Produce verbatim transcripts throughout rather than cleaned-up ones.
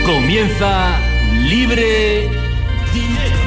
Comienza Libre Directo.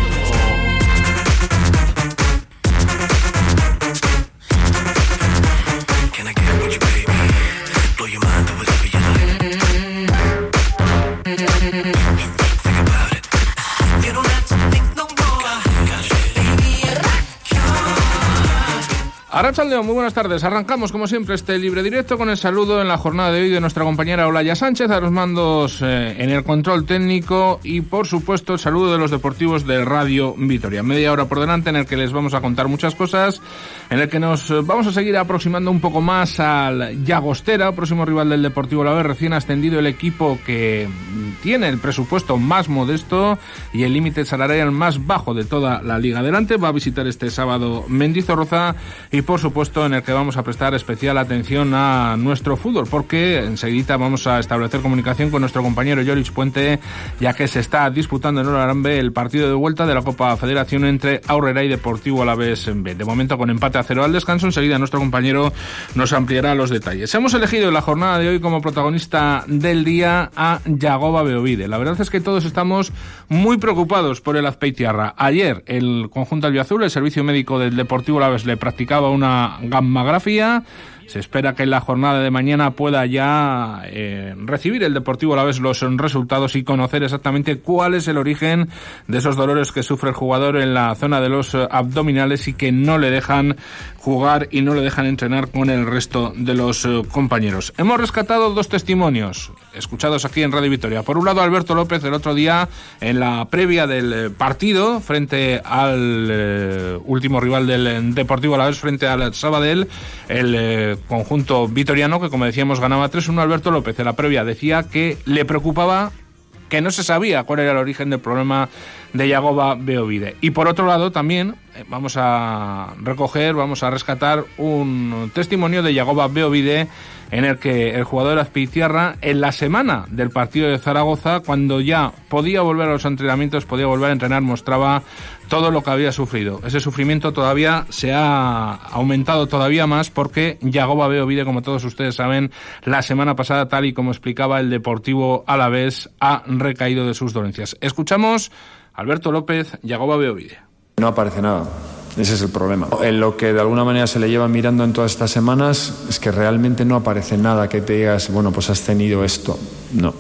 Arratsaldeon, muy buenas tardes. Arrancamos, como siempre, este Libre Directo con el saludo en la jornada de hoy de nuestra compañera Olaya Sánchez, a los mandos eh, en el control técnico y, por supuesto, el saludo de los deportivos de Radio Vitoria. Media hora por delante en el que les vamos a contar muchas cosas, en el que nos vamos a seguir aproximando un poco más al Llagostera, próximo rival del Deportivo Alavés, recién ascendido, el equipo que tiene el presupuesto más modesto y el límite salarial más bajo de toda la Liga. Adelante va a visitar este sábado Mendizorroza y, por supuesto, en el que vamos a prestar especial atención a nuestro fútbol, porque enseguida vamos a establecer comunicación con nuestro compañero Jorich Puente, ya que se está disputando en Olarambe el partido de vuelta de la Copa Federación entre Aurrera y Deportivo Alavés B. De momento con empate a cero al descanso. Enseguida nuestro compañero nos ampliará los detalles. Hemos elegido en la jornada de hoy como protagonista del día a Yagoba Beovide. La verdad es que todos estamos muy preocupados por el Azpeitiarra. Ayer el conjunto albiazul, el servicio médico del Deportivo Alavés, le practicaba una gammagrafía. Se espera que en la jornada de mañana pueda ya eh, recibir el Deportivo Alavés los resultados y conocer exactamente cuál es el origen de esos dolores que sufre el jugador en la zona de los abdominales y que no le dejan jugar y no le dejan entrenar con el resto de los eh, compañeros. Hemos rescatado dos testimonios escuchados aquí en Radio Vitoria. Por un lado, Alberto López, el otro día en la previa del partido frente al eh, último rival del Deportivo Alavés, frente al Sabadell, el eh, conjunto vitoriano, que como decíamos ganaba tres uno. Alberto López en la previa decía que le preocupaba, que no se sabía cuál era el origen del problema de Yagoba Beovide. Y por otro lado también eh, vamos a recoger, vamos a rescatar un testimonio de Yagoba Beovide en el que el jugador Azpeitiarra, en la semana del partido de Zaragoza, cuando ya podía volver a los entrenamientos, podía volver a entrenar, mostraba todo lo que había sufrido. Ese sufrimiento todavía se ha aumentado todavía más porque Yagoba Beovide, como todos ustedes saben, la semana pasada, tal y como explicaba el Deportivo Alavés, ha recaído de sus dolencias. Escuchamos a Alberto López, Yagoba Beovide. No aparece nada. Ese es el problema. En lo que de alguna manera se le lleva mirando en todas estas semanas es que realmente no aparece nada que te digas, bueno, pues has tenido esto. No.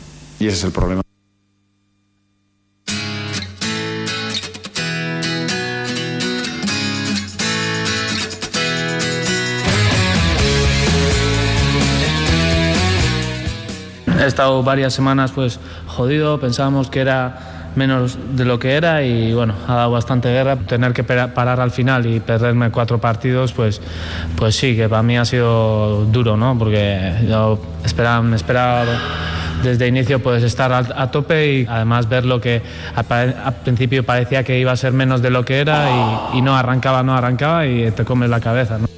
Y ese es el problema. He estado varias semanas pues jodido, pensábamos que era menos de lo que era y bueno, ha dado bastante guerra. Tener que parar al final y perderme cuatro partidos, pues, pues sí, que para mí ha sido duro, ¿no? Porque yo esperaba, me esperaba desde inicio pues estar a, a tope y además ver lo que al principio parecía que iba a ser menos de lo que era y, y no arrancaba, no arrancaba y te comes la cabeza, ¿no?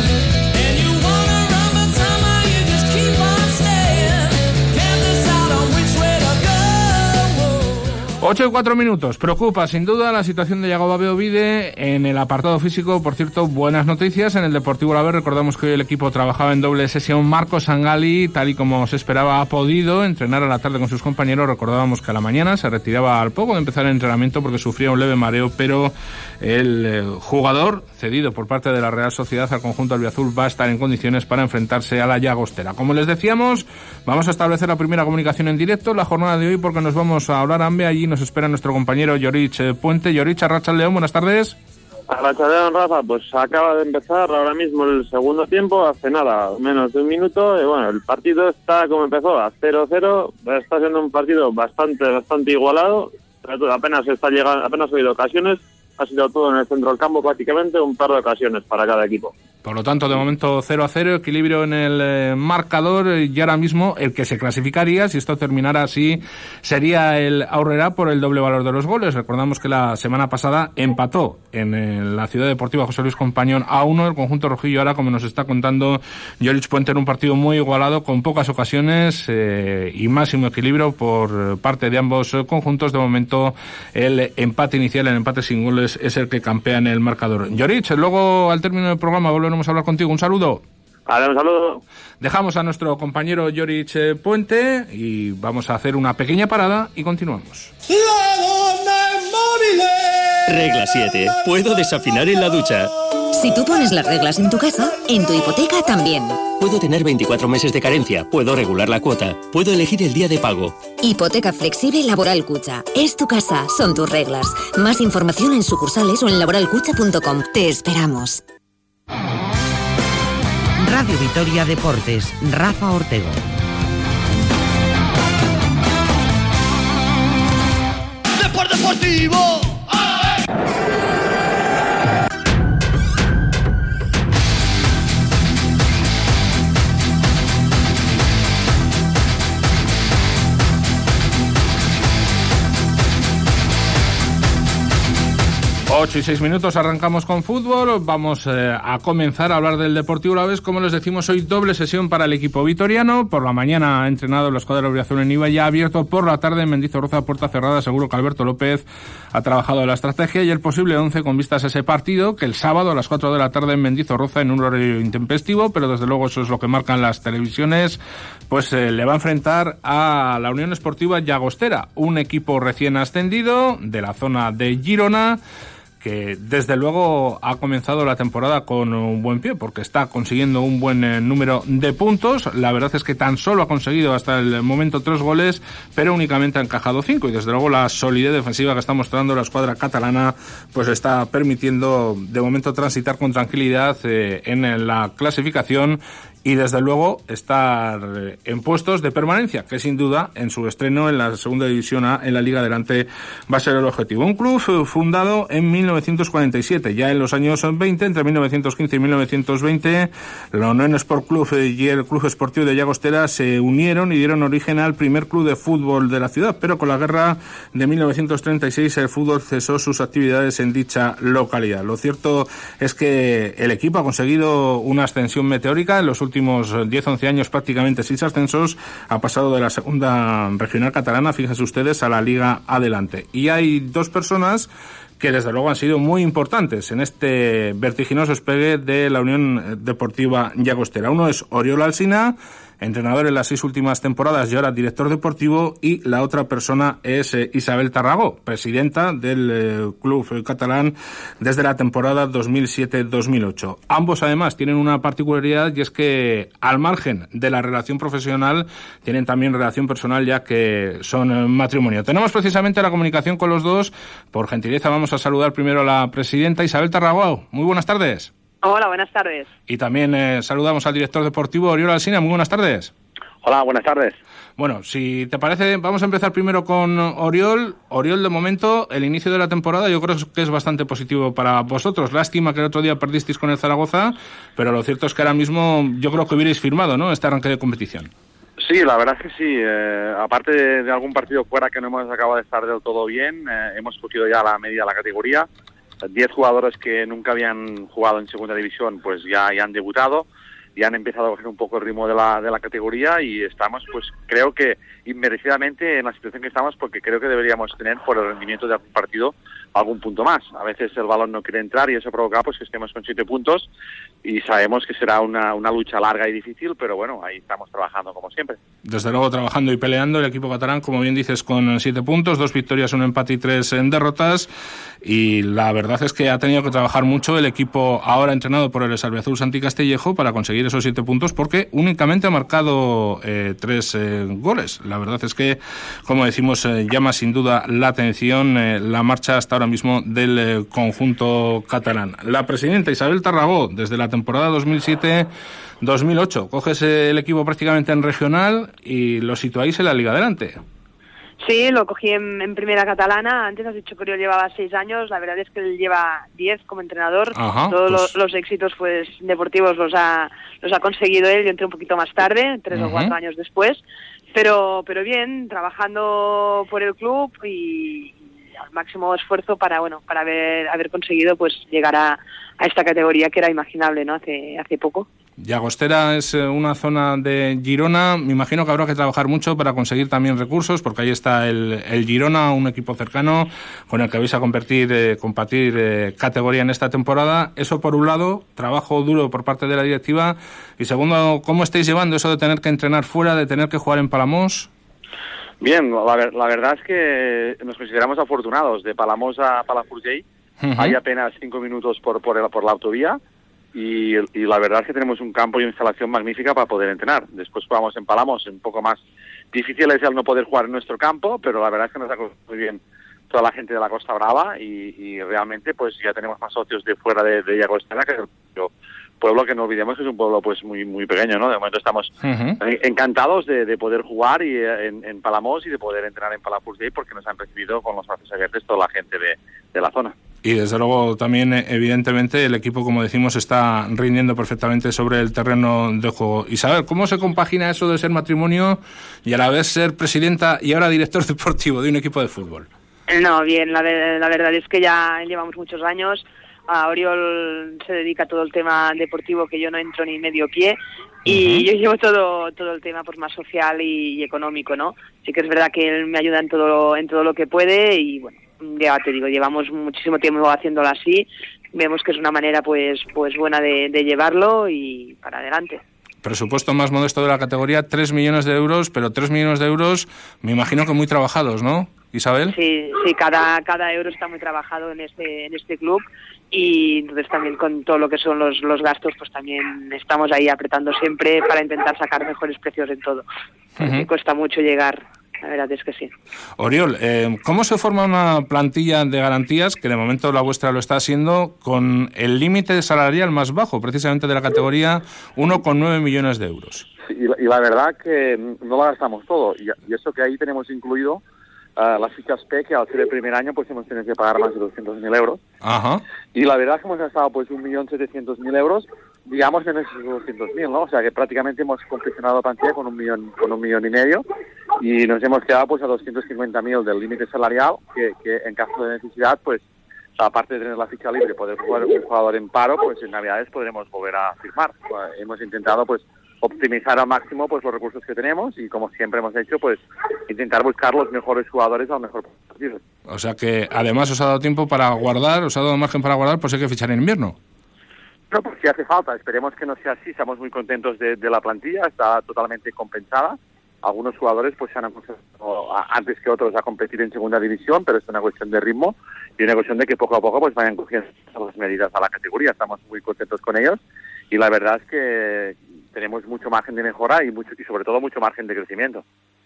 ocho y cuatro minutos. Preocupa sin duda la situación de Yagoba Beovide en el apartado físico. Por cierto, buenas noticias en el Deportivo Alavés. Recordamos que hoy el equipo trabajaba en doble sesión. Marcos Sangali, tal y como se esperaba, ha podido entrenar a la tarde con sus compañeros. Recordábamos que a la mañana se retiraba al poco de empezar el entrenamiento porque sufría un leve mareo, pero el eh, jugador cedido por parte de la Real Sociedad al conjunto albiazul va a estar en condiciones para enfrentarse a la Llagostera. Como les decíamos, vamos a establecer la primera comunicación en directo la jornada de hoy porque nos vamos a Olarambe. Allí nos espera nuestro compañero Jorich Puente. Jorich, arratsaldeon, buenas tardes. Arratsaldeon, Rafa, pues acaba de empezar ahora mismo el segundo tiempo, hace nada, menos de un minuto, y bueno, el partido está como empezó, a cero cero, está siendo un partido bastante bastante igualado, apenas está llegando, apenas ha habido ocasiones, ha sido todo en el centro del campo prácticamente, un par de ocasiones para cada equipo. Por lo tanto, de momento cero a cero, equilibrio en el eh, marcador, y ahora mismo el que se clasificaría, si esto terminara así, sería el Aurrera por el doble valor de los goles. Recordamos que la semana pasada empató en eh, la Ciudad Deportiva José Luis Compañón a uno el conjunto rojillo. Ahora, como nos está contando Jorich Puente, en un partido muy igualado, con pocas ocasiones eh, y máximo equilibrio por parte de ambos conjuntos. De momento, el empate inicial, el empate sin goles, es el que campea en el marcador. Jorich, luego al término del programa volveremos a hablar contigo. Un saludo. Vale, un saludo. Dejamos a nuestro compañero Jorich Puente y vamos a hacer una pequeña parada y continuamos. Regla siete. Puedo desafinar en la ducha. Si tú pones las reglas en tu casa, en tu hipoteca también. Puedo tener veinticuatro meses de carencia. Puedo regular la cuota. Puedo elegir el día de pago. Hipoteca flexible Laboral Cucha. Es tu casa, son tus reglas. Más información en sucursales o en laboral cucha punto com. Te esperamos. Radio Vitoria Deportes, Rafa Ortego. Deporte Deportivo. ocho y seis minutos, arrancamos con fútbol. Vamos eh, a comenzar a hablar del Deportivo Alavés. Como les decimos, hoy doble sesión para el equipo vitoriano. Por la mañana ha entrenado la escuadra Auriazul en Iba, ya ha abierto por la tarde en Mendizorroza, puerta cerrada. Seguro que Alberto López ha trabajado la estrategia y el posible once con vistas a ese partido, que el sábado a las cuatro de la tarde en Mendizorroza, en un horario intempestivo, pero desde luego eso es lo que marcan las televisiones, pues eh, le va a enfrentar a la Unión Esportiva Llagostera, un equipo recién ascendido de la zona de Girona, que desde luego ha comenzado la temporada con un buen pie, porque está consiguiendo un buen eh, número de puntos. La verdad es que tan solo ha conseguido hasta el momento tres goles, pero únicamente ha encajado cinco, y desde luego la solidez defensiva que está mostrando la escuadra catalana pues está permitiendo de momento transitar con tranquilidad eh, en la clasificación y desde luego estar en puestos de permanencia, que sin duda en su estreno en la segunda división A en la Liga Adelante va a ser el objetivo. Un club fundado en mil novecientos cuarenta y siete, ya en los años veinte, entre mil novecientos quince y mil novecientos veinte, la Unión Sport Club y el Club Esportivo de Llagostera se unieron y dieron origen al primer club de fútbol de la ciudad, pero con la guerra de mil novecientos treinta y seis el fútbol cesó sus actividades en dicha localidad. Lo cierto es que el equipo ha conseguido una ascensión meteórica en los últimos diez once años, prácticamente seis ascensos, ha pasado de la segunda regional catalana, fíjense ustedes, a la Liga Adelante. Y hay dos personas que desde luego han sido muy importantes en este vertiginoso despegue de la Unión Deportiva Llagostera. Uno es Oriol Alsina, entrenador en las seis últimas temporadas y ahora director deportivo, y la otra persona es eh, Isabel Tarragó, presidenta del eh, club eh, catalán desde la temporada dos mil siete dos mil ocho. Ambos además tienen una particularidad, y es que al margen de la relación profesional tienen también relación personal, ya que son eh, matrimonio. Tenemos precisamente la comunicación con los dos. Por gentileza vamos a saludar primero a la presidenta Isabel Tarragó. Muy buenas tardes. Hola, buenas tardes. Y también eh, saludamos al director deportivo Oriol Alsina. Muy buenas tardes. Hola, buenas tardes. Bueno, si te parece, vamos a empezar primero con Oriol. Oriol, de momento, el inicio de la temporada yo creo que es bastante positivo para vosotros. Lástima que el otro día perdisteis con el Zaragoza, pero lo cierto es que ahora mismo yo creo que hubierais firmado, ¿no?, este arranque de competición. Sí, la verdad es que sí. Eh, aparte de, de algún partido fuera que no hemos acabado de estar del todo bien, eh, hemos cogido ya la media de la categoría. Diez jugadores que nunca habían jugado en segunda división pues ya, ya han debutado, ya han empezado a coger un poco el ritmo de la, de la categoría, y estamos, pues creo que inmerecidamente en la situación que estamos, porque creo que deberíamos tener, por el rendimiento de algún partido, algún punto más. A veces el balón no quiere entrar y eso provoca pues que estemos con siete puntos, y sabemos que será una, una lucha larga y difícil, pero bueno, ahí estamos trabajando como siempre. Desde luego trabajando y peleando el equipo catalán, como bien dices, con siete puntos, dos victorias, un empate y tres en derrotas, y la verdad es que ha tenido que trabajar mucho el equipo ahora entrenado por el Salviazul Santi Castillejo para conseguir esos siete puntos, porque únicamente ha marcado eh, tres eh, goles. La verdad es que, como decimos, eh, llama sin duda la atención eh, la marcha hasta ahora mismo del eh, conjunto catalán. La presidenta Isabel Tarragó, desde la temporada dos mil siete dos mil ocho, coges el equipo prácticamente en regional y lo situáis en la Liga Adelante. Sí, lo cogí en, en primera catalana. Antes has dicho que yo llevaba seis años. La verdad es que él lleva diez como entrenador. Ajá, Todos pues... los, los éxitos pues deportivos los ha los ha conseguido él. Yo entré un poquito más tarde, tres uh-huh. o cuatro años después. Pero pero bien, trabajando por el club y, y al máximo esfuerzo para bueno para haber haber conseguido pues llegar a, a esta categoría que era imaginable, ¿no? Hace hace poco. Llagostera es una zona de Girona, me imagino que habrá que trabajar mucho para conseguir también recursos, porque ahí está el, el Girona, un equipo cercano con el que vais a competir, eh, compartir eh, categoría en esta temporada. Eso por un lado, trabajo duro por parte de la directiva, y segundo, ¿cómo estáis llevando eso de tener que entrenar fuera, de tener que jugar en Palamós? Bien, la, la verdad es que nos consideramos afortunados. De Palamós a Palafrugell uh-huh. hay apenas cinco minutos por, por, el, por la autovía. Y, y la verdad es que tenemos un campo y una instalación magnífica para poder entrenar. Después jugamos en Palamós, un poco más difícil es el no poder jugar en nuestro campo, pero la verdad es que nos ha costado muy bien toda la gente de la Costa Brava y, y realmente pues ya tenemos más socios de fuera de, de Llagostera que el pueblo, que no olvidemos que es un pueblo pues muy muy pequeño, ¿no? De momento estamos uh-huh. encantados de, de poder jugar y, en, en Palamós y de poder entrenar en Palafrugell, porque nos han recibido con los brazos abiertos toda la gente de, de la zona. Y desde luego también, evidentemente, el equipo, como decimos, está rindiendo perfectamente sobre el terreno de juego. Isabel, ¿cómo se compagina eso de ser matrimonio y a la vez ser presidenta y ahora director deportivo de un equipo de fútbol? No, bien, la, la verdad es que ya llevamos muchos años. A Oriol se dedica a todo el tema deportivo, que yo no entro ni medio pie, y uh-huh. yo llevo todo todo el tema pues más social y, y económico, ¿no? Sí que es verdad que él me ayuda en todo en todo lo que puede y bueno, ya te digo, llevamos muchísimo tiempo haciéndolo así, vemos que es una manera pues pues buena de, de llevarlo y para adelante. Presupuesto más modesto de la categoría, tres millones de euros, pero tres millones de euros me imagino que muy trabajados, ¿no, Isabel? Sí, sí, cada cada euro está muy trabajado en este en este club. Y entonces también con todo lo que son los, los gastos, pues también estamos ahí apretando siempre para intentar sacar mejores precios en todo. Uh-huh. Me cuesta mucho llegar, la verdad es que sí. Oriol, eh, ¿cómo se forma una plantilla de garantías, que de momento la vuestra lo está haciendo, con el límite salarial más bajo, precisamente de la categoría, uno coma nueve millones de euros? Sí, y, la, y la verdad que no lo gastamos todo, y, y eso que ahí tenemos incluido Uh, las fichas P, que al ser el primer año pues hemos tenido que pagar más de doscientos mil euros. Ajá. Y la verdad es que hemos gastado pues un millón setecientos mil euros, digamos, en esos doscientos mil, ¿no? O sea que prácticamente hemos confeccionado la plantilla con un millón, con un millón y medio, y nos hemos quedado pues a doscientos cincuenta mil del límite salarial, que, que en caso de necesidad, pues aparte de tener la ficha libre, poder jugar un jugador en paro, pues en Navidades podremos volver a firmar. Bueno, hemos intentado pues optimizar al máximo pues los recursos que tenemos y, como siempre hemos hecho, pues intentar buscar los mejores jugadores al mejor posible. O sea que además os ha dado tiempo para guardar, os ha dado margen para guardar, pues hay que fichar en invierno. No, pues sí hace falta, esperemos que no sea así, estamos muy contentos de, de la plantilla, está totalmente compensada. Algunos jugadores pues se han acostumbrado antes que otros a competir en segunda división, pero es una cuestión de ritmo y una cuestión de que poco a poco pues vayan cogiendo las medidas a la categoría. Estamos muy contentos con ellos y la verdad es que tenemos mucho margen de mejora y mucho y sobre todo mucho margen de crecimiento.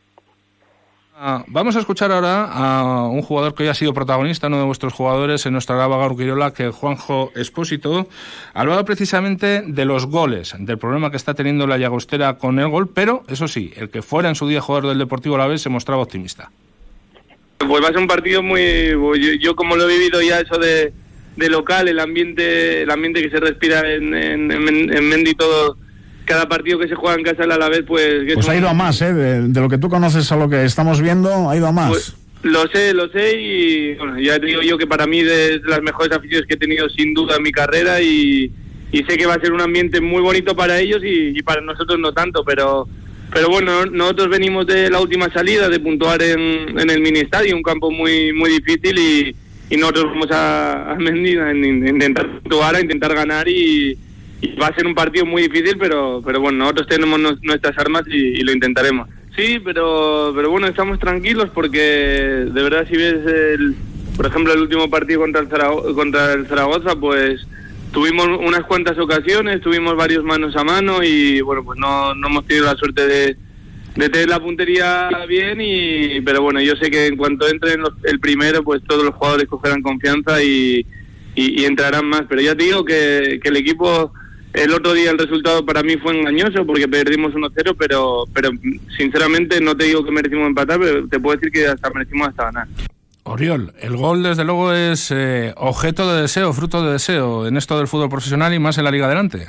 Uh, vamos a escuchar ahora a un jugador que hoy ha sido protagonista, uno de vuestros jugadores en nuestra Grava Gaur Kirola, que es Juanjo Espósito. Hablaba precisamente de los goles, del problema que está teniendo la Llagostera con el gol, pero eso sí, el que fuera en su día jugador del Deportivo Alavés se mostraba optimista. Pues va a ser un partido muy... Yo, yo como lo he vivido ya, eso de, de local, el ambiente el ambiente que se respira en, en, en, en Mendy, todo... Cada partido que se juega en casa del Alavés, pues... Que pues ha ido a más, ¿eh? De, de lo que tú conoces a lo que estamos viendo, ha ido a más. Pues, lo sé, lo sé y bueno, ya te digo yo que para mí de, de las mejores aficiones que he tenido sin duda en mi carrera y, y sé que va a ser un ambiente muy bonito para ellos y, y para nosotros no tanto, pero pero bueno, nosotros venimos de la última salida, de puntuar en, en el mini estadio, un campo muy muy difícil y, y nosotros vamos a, a Mendy a intentar puntuar, a intentar ganar y... Y va a ser un partido muy difícil, pero pero bueno, nosotros tenemos nuestras armas y, y lo intentaremos. Sí, pero pero bueno, estamos tranquilos porque de verdad si ves, el, por ejemplo, el último partido contra el, Zaragoza, contra el Zaragoza, pues tuvimos unas cuantas ocasiones, tuvimos varios manos a mano y bueno, pues no, no hemos tenido la suerte de, de tener la puntería bien, y pero bueno, yo sé que en cuanto entren los, el primero, pues todos los jugadores cogerán confianza y, y, y entrarán más. Pero ya te digo que, que el equipo... El otro día el resultado para mí fue engañoso porque perdimos uno cero, pero pero sinceramente no te digo que merecimos empatar, pero te puedo decir que hasta merecimos hasta ganar. Oriol, el gol desde luego es eh, objeto de deseo, fruto de deseo en esto del fútbol profesional y más en la Liga Adelante.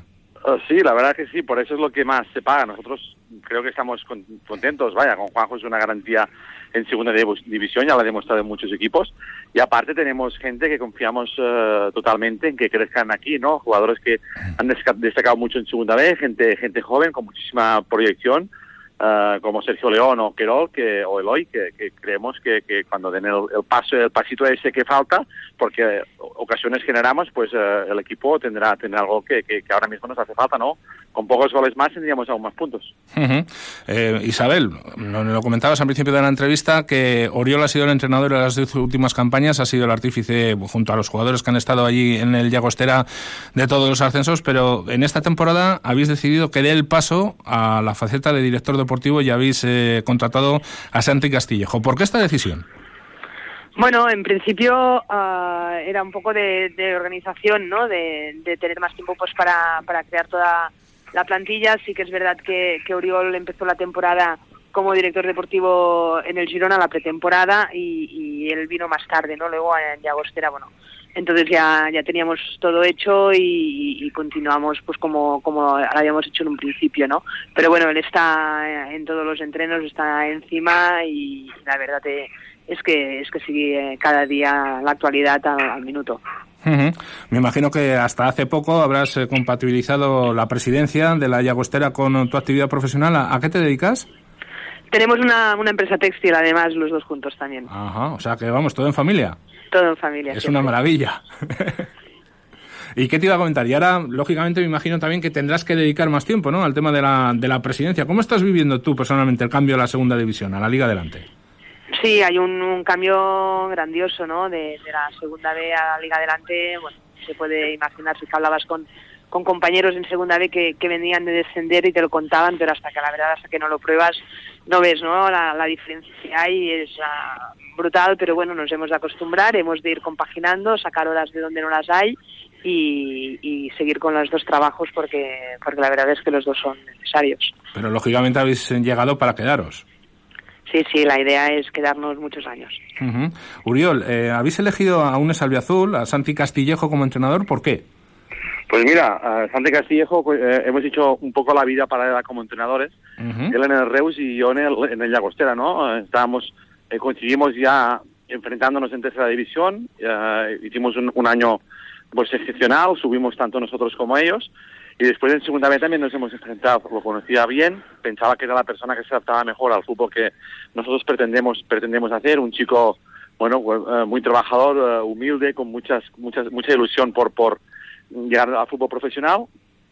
Uh, sí, la verdad que sí, por eso es lo que más se paga. Nosotros creo que estamos con, contentos, vaya, con Juanjo es una garantía en segunda división, ya lo ha demostrado en muchos equipos, y aparte tenemos gente que confiamos uh, totalmente en que crezcan aquí, ¿no? Jugadores que han destacado mucho en segunda B, gente gente joven con muchísima proyección, uh, como Sergio León o Querol, que, o Eloy, que, que creemos que, que cuando den el, el paso, el pasito ese que falta, porque ocasiones generamos, pues uh, el equipo tendrá tendrá algo que, que, que ahora mismo nos hace falta, ¿no? Con pocos goles más tendríamos aún más puntos. Uh-huh. eh, Isabel, nos lo comentabas al principio de la entrevista que Oriol ha sido el entrenador de las dos últimas campañas, ha sido el artífice junto a los jugadores que han estado allí en el Llagostera de todos los ascensos, pero en esta temporada habéis decidido que dé el paso a la faceta de director deportivo y habéis eh, contratado a Santi Castillejo. ¿Por qué esta decisión? Bueno, en principio uh, era un poco de, de organización, ¿no? De, de tener más tiempo pues para, para crear toda la plantilla. Sí que es verdad que, que Oriol empezó la temporada como director deportivo en el Girona, la pretemporada, y, y él vino más tarde, ¿no? Luego en Llagostera, bueno, entonces ya ya teníamos todo hecho y, y continuamos pues como como lo habíamos hecho en un principio, ¿no? Pero bueno, él está en todos los entrenos, está encima y la verdad es, es que es que sigue cada día la actualidad al, al minuto. Uh-huh. Me imagino que hasta hace poco habrás eh, compatibilizado la presidencia de la Llagostera con tu actividad profesional. ¿A, a qué te dedicas? Tenemos una, una empresa textil, además, los dos juntos también. Ajá, o sea que vamos, todo en familia. Todo en familia. Es siempre. una maravilla. ¿Y qué te iba a comentar? Y ahora, lógicamente, me imagino también que tendrás que dedicar más tiempo, ¿no?, al tema de la, de la presidencia. ¿Cómo estás viviendo tú personalmente el cambio a la segunda división, a la Liga Adelante? Sí, hay un, un cambio grandioso, ¿no? De, de la segunda B a la Liga Adelante. Bueno, se puede imaginar si hablabas con, con compañeros en segunda B que, que venían de descender y te lo contaban, pero hasta que la verdad, hasta que no lo pruebas, no ves, ¿no? La, la diferencia que hay es uh, brutal, pero bueno, nos hemos de acostumbrar, hemos de ir compaginando, sacar horas de donde no las hay y, y seguir con los dos trabajos porque, porque la verdad es que los dos son necesarios. Pero lógicamente habéis llegado para quedaros. Sí, sí, la idea es quedarnos muchos años. Uh-huh. Uriol, eh, habéis elegido a Unes Albiazul, a Santi Castillejo como entrenador, ¿por qué? Pues mira, a Santi Castillejo eh, hemos hecho un poco la vida paralela como entrenadores, uh-huh. Él en el Reus y yo en el, en el Llagostera, ¿no? Estábamos, eh, coincidimos ya enfrentándonos en tercera división, eh, hicimos un, un año pues excepcional, subimos tanto nosotros como ellos, y después en segunda vez también nos hemos enfrentado, lo conocía bien, pensaba que era la persona que se adaptaba mejor al fútbol que nosotros pretendemos pretendemos hacer, un chico, bueno, uh, muy trabajador, uh, humilde, con muchas muchas mucha ilusión por por llegar al fútbol profesional,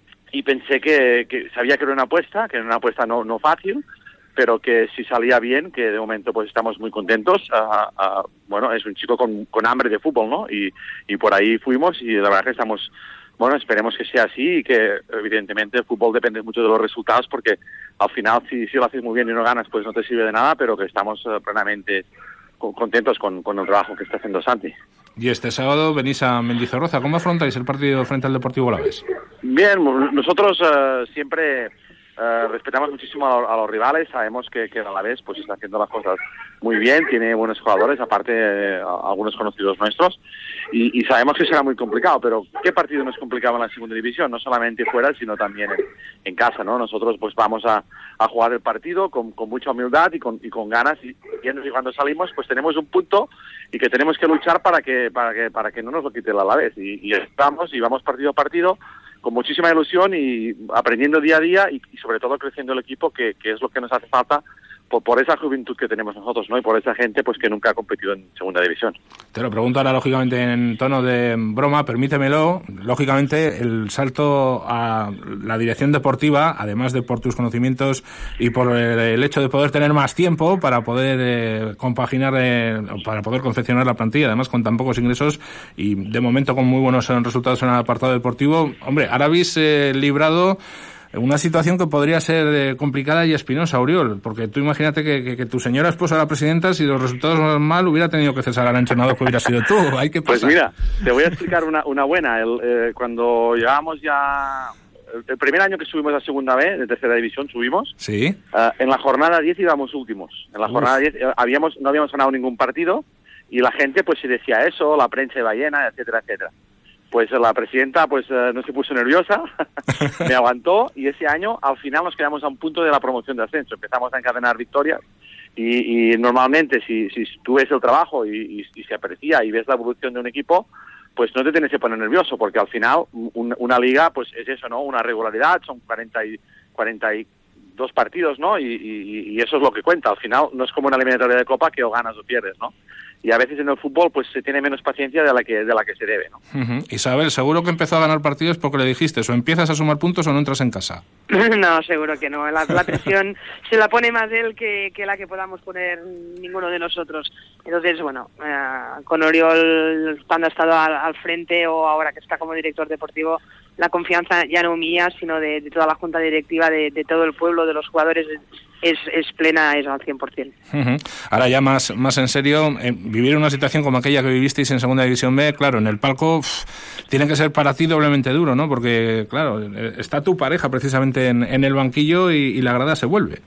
y pensé que, que sabía que era una apuesta, que era una apuesta no no fácil, pero que si salía bien, que de momento pues estamos muy contentos. Uh, uh, bueno, es un chico con, con hambre de fútbol, ¿no? Y, y por ahí fuimos, y la verdad que estamos... Bueno, esperemos que sea así y que, evidentemente, el fútbol depende mucho de los resultados porque, al final, si, si lo haces muy bien y no ganas, pues no te sirve de nada, pero que estamos uh, plenamente contentos con, con el trabajo que está haciendo Santi. Y este sábado venís a Mendizorroza. ¿Cómo afrontáis el partido frente al Deportivo Alavés? Bien, nosotros uh, siempre uh, respetamos muchísimo a, a los rivales. Sabemos que, que el Alavés pues, está haciendo las cosas muy bien, tiene buenos jugadores, aparte eh, algunos conocidos nuestros. Y, y sabemos que será muy complicado, pero ¿qué partido nos complicaba en la segunda división? No solamente fuera, sino también en, en casa, ¿no? Nosotros pues vamos a, a jugar el partido con, con mucha humildad y con, y con ganas, y, y cuando salimos pues tenemos un punto y que tenemos que luchar para que para que para que no nos lo quite el Alavés. Y, y estamos y vamos partido a partido con muchísima ilusión y aprendiendo día a día y, y sobre todo creciendo el equipo, que, que es lo que nos hace falta por, por esa juventud que tenemos nosotros, ¿no? Y por esa gente pues que nunca ha competido en segunda división. Te lo pregunto ahora, lógicamente, en tono de broma, permítemelo. Lógicamente, el salto a la dirección deportiva, además de por tus conocimientos y por el hecho de poder tener más tiempo para poder eh, compaginar, eh, para poder confeccionar la plantilla, además con tan pocos ingresos y de momento con muy buenos resultados en el apartado deportivo. Hombre, ahora habéis eh, librado una situación que podría ser eh, complicada y espinosa, Oriol, porque tú imagínate que, que, que tu señora esposa, la presidenta, si los resultados van mal, hubiera tenido que cesar al entrenador que hubiera sido tú. Hay que pasar. Pues mira, te voy a explicar una, una buena. El, eh, cuando llegábamos ya... El, el primer año que subimos a segunda B, de tercera división, subimos. Sí. Uh, en la jornada diez íbamos últimos. En la Uf. jornada diez eh, habíamos, no habíamos ganado ningún partido y la gente pues se decía eso, la prensa iba llena, etcétera, etcétera. pues la presidenta pues eh, no se puso nerviosa, me aguantó, y ese año al final nos quedamos a un punto de la promoción de ascenso. Empezamos a encadenar victorias y, y normalmente si, si tú ves el trabajo y, y, y se aprecia y ves la evolución de un equipo, pues no te tienes que poner nervioso, porque al final un, una liga pues es eso, ¿no? Una regularidad, son cuarenta y, cuarenta y dos partidos, ¿no? Y, y, y eso es lo que cuenta. Al final no es como una eliminatoria de Copa que o ganas o pierdes, ¿no? Y a veces en el fútbol pues se tiene menos paciencia de la que de la que se debe, ¿no? Uh-huh. Isabel, seguro que empezó a ganar partidos porque le dijiste o empiezas a sumar puntos o no entras en casa. No, seguro que no. La, la presión se la pone más él que, que la que podamos poner ninguno de nosotros. Entonces, bueno, eh, con Oriol, cuando ha estado al, al frente o ahora que está como director deportivo, la confianza ya no mía, sino de, de toda la junta directiva, de, de todo el pueblo, de los jugadores, es, es plena, es al cien por ciento. Uh-huh. Ahora ya más, más en serio, eh, vivir una situación como aquella que vivisteis en Segunda División B, claro, en el palco uff, tiene que ser para ti doblemente duro, ¿no? Porque, claro, está tu pareja precisamente en, en el banquillo y, y la grada se vuelve.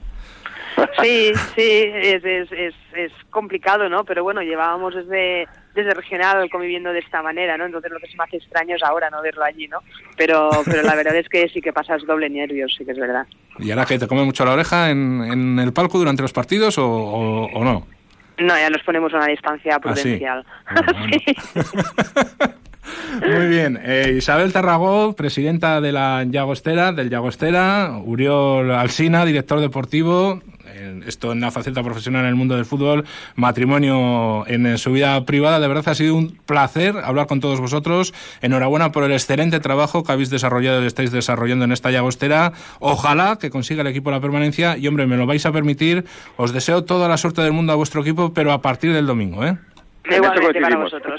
Sí, sí, es, es, es, es complicado, ¿no? Pero bueno, llevábamos desde, desde regional conviviendo de esta manera, ¿no? Entonces lo que se me hace extraño es ahora no verlo allí, ¿no? Pero pero la verdad es que sí que pasas doble nervios, sí que es verdad. ¿Y ahora que te come mucho la oreja en, en el palco durante los partidos o, o, o no? No, ya nos ponemos a una distancia prudencial. ¿Ah, sí? Bueno, bueno. Muy bien, eh, Isabel Tarragó, presidenta de la Llagostera, del Llagostera, Oriol Alsina, director deportivo, eh, esto en la faceta profesional en el mundo del fútbol, matrimonio en, en su vida privada. De verdad ha sido un placer hablar con todos vosotros. Enhorabuena por el excelente trabajo que habéis desarrollado y estáis desarrollando en esta Llagostera. Ojalá que consiga el equipo la permanencia y, hombre, me lo vais a permitir, os deseo toda la suerte del mundo a vuestro equipo, pero a partir del domingo, ¿eh? Igualmente para vosotros.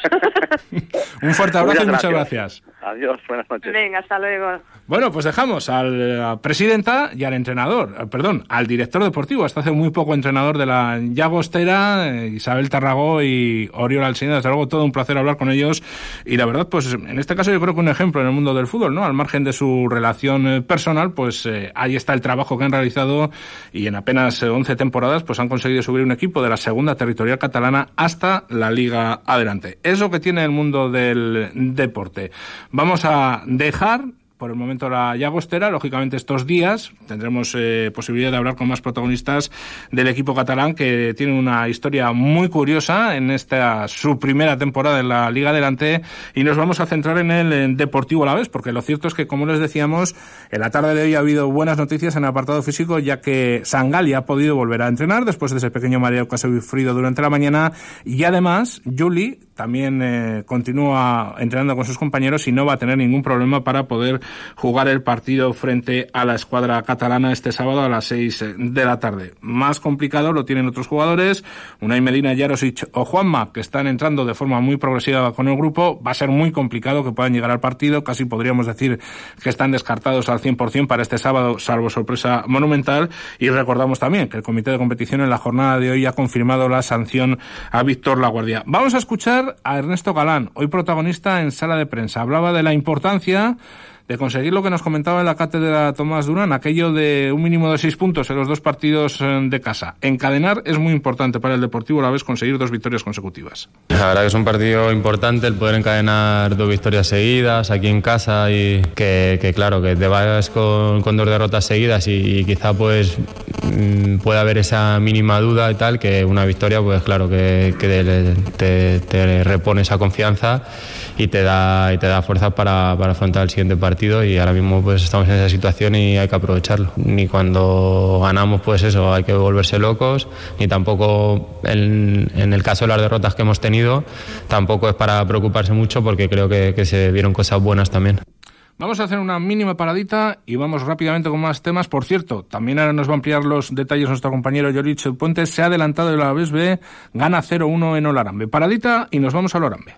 Un fuerte abrazo y muchas gracias. Adiós, buenas noches. Venga, hasta luego. Bueno, pues dejamos a la presidenta y al entrenador, perdón, al director deportivo, hasta hace muy poco entrenador de la Llagostera, Isabel Tarragó y Oriol Alsina. Desde luego, todo un placer hablar con ellos. Y la verdad, pues en este caso yo creo que un ejemplo en el mundo del fútbol, ¿no? Al margen de su relación personal, pues eh, ahí está el trabajo que han realizado y en apenas once temporadas pues han conseguido subir un equipo de la segunda territorial catalana hasta la Liga Adelante. Es lo que tiene el mundo del deporte. Vamos a dejar por el momento la Llagostera. Lógicamente estos días tendremos eh, posibilidad de hablar con más protagonistas del equipo catalán, que tiene una historia muy curiosa en esta su primera temporada en la Liga Adelante, y nos vamos a centrar en el en Deportivo Alavés, porque lo cierto es que, como les decíamos, en la tarde de hoy ha habido buenas noticias en el apartado físico, ya que Sangali ha podido volver a entrenar después de ese pequeño mareo que ha sufrido durante la mañana, y además Juli también eh, continúa entrenando con sus compañeros y no va a tener ningún problema para poder jugar el partido frente a la escuadra catalana este sábado a las seis de la tarde. Más complicado lo tienen otros jugadores, Unai Medina, Jarosic o Juanma, que están entrando de forma muy progresiva con el grupo. Va a ser muy complicado que puedan llegar al partido, casi podríamos decir que están descartados al cien por ciento para este sábado, salvo sorpresa monumental. Y recordamos también que el comité de competición en la jornada de hoy ha confirmado la sanción a Víctor Laguardia. Vamos a escuchar a Ernesto Galán, hoy protagonista en sala de prensa. Hablaba de la importancia de conseguir lo que nos comentaba en la cátedra Tomás Durán, aquello de un mínimo de seis puntos en los dos partidos de casa. Encadenar es muy importante para el Deportivo Alavés, conseguir dos victorias consecutivas. La verdad que es un partido importante el poder encadenar dos victorias seguidas aquí en casa, y que, que claro, que te vayas con, con dos derrotas seguidas y, y quizá pues mmm, pueda haber esa mínima duda y tal, que una victoria pues claro que, que te, te repone esa confianza y te da, y te da fuerza para, para afrontar el siguiente partido. Y ahora mismo pues estamos en esa situación y hay que aprovecharlo. Ni cuando ganamos pues eso, hay que volverse locos, ni tampoco en, en el caso de las derrotas que hemos tenido tampoco es para preocuparse mucho, porque creo que, que se vieron cosas buenas también. Vamos a hacer una mínima paradita y vamos rápidamente con más temas. Por cierto, también ahora nos va a ampliar los detalles nuestro compañero Jorich Puentes. Se ha adelantado el Alavés B, gana cero uno en Olarambe. Paradita y nos vamos al Olarambe.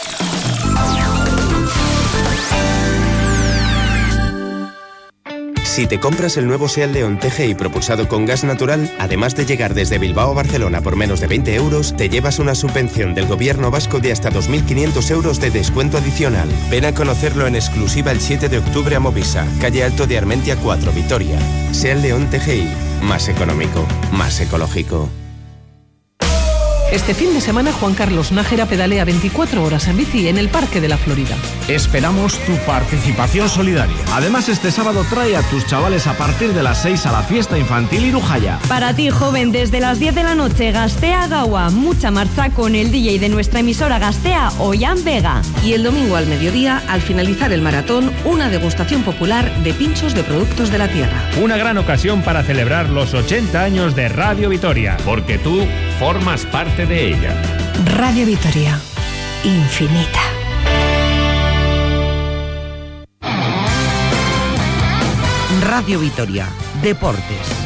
Si te compras el nuevo SEAT León T G I propulsado con gas natural, además de llegar desde Bilbao a Barcelona por menos de veinte euros, te llevas una subvención del gobierno vasco de hasta dos mil quinientos euros de descuento adicional. Ven a conocerlo en exclusiva el siete de octubre a Movisa, calle Alto de Armentia cuatro, Vitoria. SEAT León T G I, más económico, más ecológico. Este fin de semana Juan Carlos Nájera pedalea veinticuatro horas en bici en el Parque de la Florida. Esperamos tu participación solidaria. Además, este sábado trae a tus chavales a partir de las seis a la fiesta infantil Irujaya. Para ti, joven, desde las diez de la noche, Gastea Gaua. Mucha marcha con el D J de nuestra emisora Gastea, Ollán Vega. Y el domingo al mediodía, al finalizar el maratón, una degustación popular de pinchos de productos de la tierra. Una gran ocasión para celebrar los ochenta años de Radio Vitoria, porque tú formas parte de ella. Radio Vitoria, infinita. Radio Vitoria, deportes.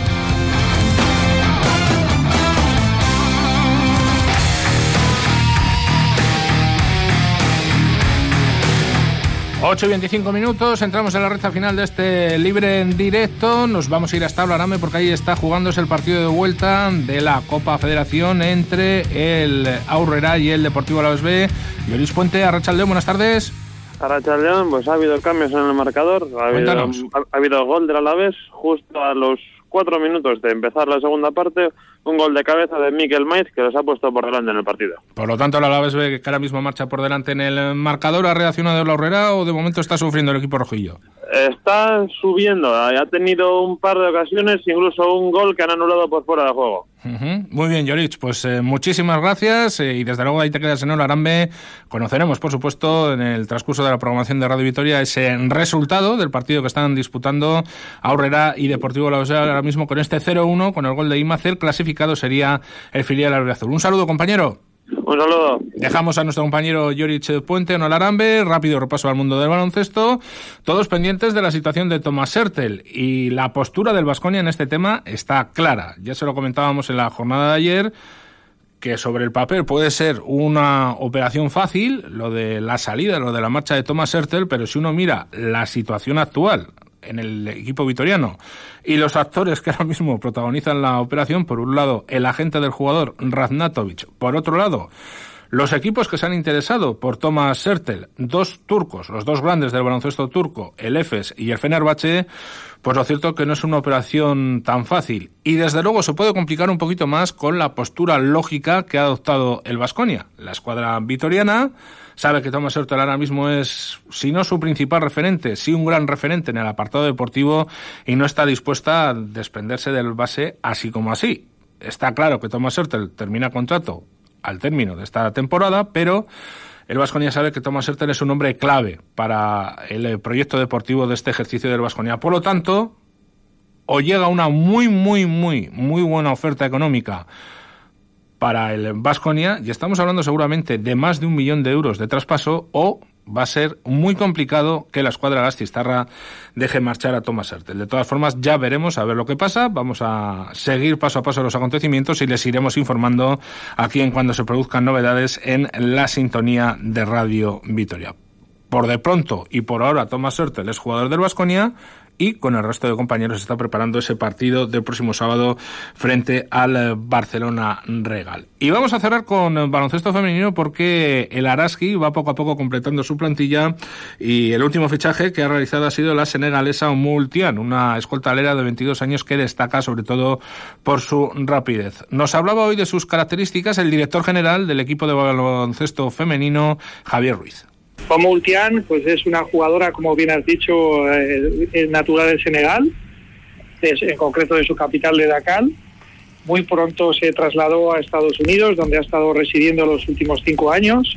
ocho y veinticinco minutos, entramos en la recta final de este libre en directo. Nos vamos a ir hasta Alarame porque ahí está jugándose el partido de vuelta de la Copa Federación entre el Aurrera y el Deportivo Alavés B. Lloris Puente, Arratsaldeon, buenas tardes. Arratsaldeon, pues ha habido cambios en el marcador. Ha habido, ha, ha habido gol del Alavés justo a los cuatro minutos de empezar la segunda parte. Un gol de cabeza de Mikel Maiz que los ha puesto por delante en el partido. Por lo tanto, el Alavés ve que ahora mismo marcha por delante en el marcador. ¿Ha reaccionado la Aurrera o de momento está sufriendo el equipo rojillo? Está subiendo, ha tenido un par de ocasiones, incluso un gol que han anulado por fuera de juego. Uh-huh. Muy bien, Llorich, pues eh, muchísimas gracias eh, y desde luego ahí te quedas en Arambe. Conoceremos, por supuesto, en el transcurso de la programación de Radio Vitoria ese resultado del partido que están disputando Aurrera y Deportivo Alavés ahora mismo con este cero uno, con el gol de Imacer. Clasificado sería el filial albiazul. Un saludo, compañero. Un saludo. Dejamos a nuestro compañero Llorich Puente en Olarambe. Rápido repaso al mundo del baloncesto. Todos pendientes de la situación de Thomas Hertel. Y la postura del Baskonia en este tema está clara. Ya se lo comentábamos en la jornada de ayer, que sobre el papel puede ser una operación fácil, lo de la salida, lo de la marcha de Thomas Hertel, pero si uno mira la situación actual en el equipo vitoriano y los actores que ahora mismo protagonizan la operación, por un lado el agente del jugador Raznatovic, por otro lado los equipos que se han interesado por Thomas Hertel, dos turcos, los dos grandes del baloncesto turco, el Efes y el Fenerbahce, pues lo cierto que no es una operación tan fácil y desde luego se puede complicar un poquito más con la postura lógica que ha adoptado el Baskonia. La escuadra vitoriana sabe que Thomas Hertel ahora mismo es, si no su principal referente, sí un gran referente en el apartado deportivo y no está dispuesta a desprenderse del base así como así. Está claro que Thomas Hertel termina contrato al término de esta temporada, pero el Baskonia sabe que Thomas Hertel es un hombre clave para el proyecto deportivo de este ejercicio del Baskonia. Por lo tanto, o llega una muy, muy, muy, muy buena oferta económica para el Baskonia, y estamos hablando seguramente de más de un millón de euros de traspaso, o va a ser muy complicado que la escuadra gastistarra deje marchar a Thomas Hertel. De todas formas, ya veremos a ver lo que pasa. Vamos a seguir paso a paso los acontecimientos y les iremos informando aquí en cuando se produzcan novedades en la sintonía de Radio Vitoria. Por de pronto y por ahora, Thomas Hertel es jugador del Baskonia y con el resto de compañeros se está preparando ese partido del próximo sábado frente al Barcelona Regal. Y vamos a cerrar con el baloncesto femenino porque el Araski va poco a poco completando su plantilla y el último fichaje que ha realizado ha sido la senegalesa Multian, una escolta alera de veintidós años que destaca sobre todo por su rapidez. Nos hablaba hoy de sus características el director general del equipo de baloncesto femenino, Javier Ruiz. Multian, pues es una jugadora, como bien has dicho, eh, es natural de Senegal, es, en concreto de su capital de Dakar. Muy pronto se trasladó a Estados Unidos, donde ha estado residiendo los últimos cinco años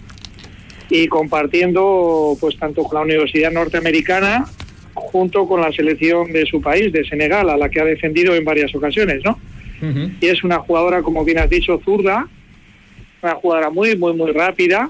y compartiendo, pues tanto con la Universidad Norteamericana junto con la selección de su país, de Senegal, a la que ha defendido en varias ocasiones, ¿no? Uh-huh. Y es una jugadora, como bien has dicho, zurda, una jugadora muy, muy, muy rápida,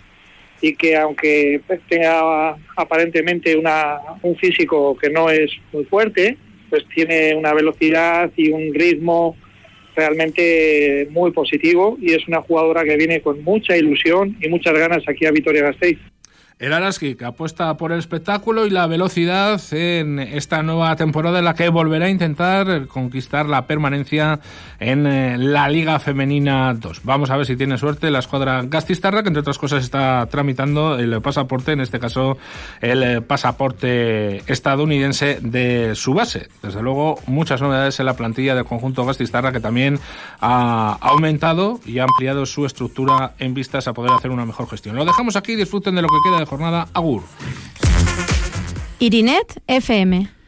y que aunque tenga aparentemente una, un físico que no es muy fuerte, pues tiene una velocidad y un ritmo realmente muy positivo y es una jugadora que viene con mucha ilusión y muchas ganas aquí a Vitoria-Gasteiz. El Araski, que apuesta por el espectáculo y la velocidad en esta nueva temporada en la que volverá a intentar conquistar la permanencia en eh, la Liga Femenina dos. Vamos a ver si tiene suerte la escuadra gastistarra, que entre otras cosas está tramitando el pasaporte, en este caso el eh, pasaporte estadounidense de su base. Desde luego, muchas novedades en la plantilla del conjunto gastistarra, que también ha aumentado y ha ampliado su estructura en vistas a poder hacer una mejor gestión. Lo dejamos aquí, disfruten de lo que queda de jornada. Agur. Irinet F M.